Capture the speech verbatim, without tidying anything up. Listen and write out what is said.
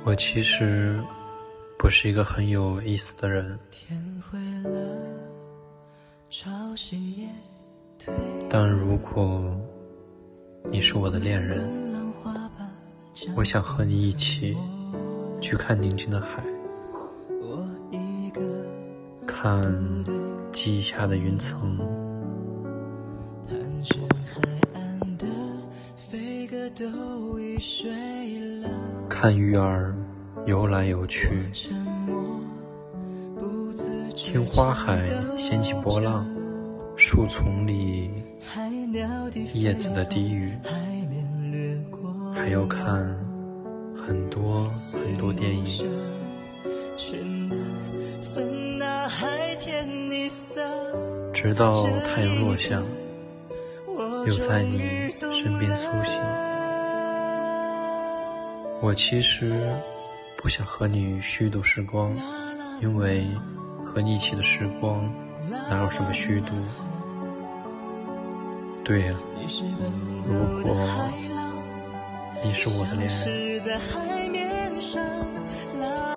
我其实不是一个很有意思的人，但如果你是我的恋人，我想和你一起去看宁静的海，看记忆下的云层，看鱼儿游来游去，听花海掀起波浪，树丛里叶子的低语，还要看很多很多电影，直到太阳落下，又在你身边苏醒。我其实不想和你虚度时光，因为和你一起的时光哪有什么虚度。对呀、啊，如果你是我的恋人，